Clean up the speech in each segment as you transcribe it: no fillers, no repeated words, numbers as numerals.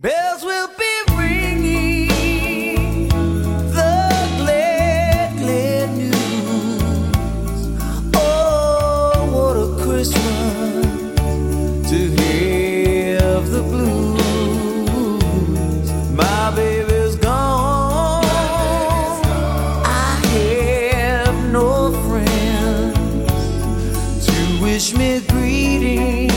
Bells will be ringing the glad, glad news. Oh, what a Christmas to have the blues. My baby's gone. I have no friends to wish me greetings.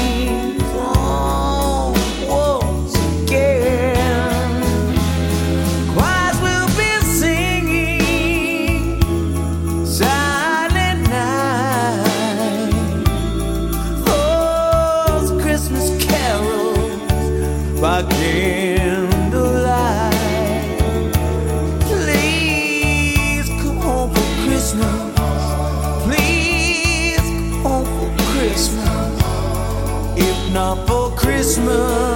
By candlelight, please come home for Christmas. Please come home for Christmas. If not for Christmas,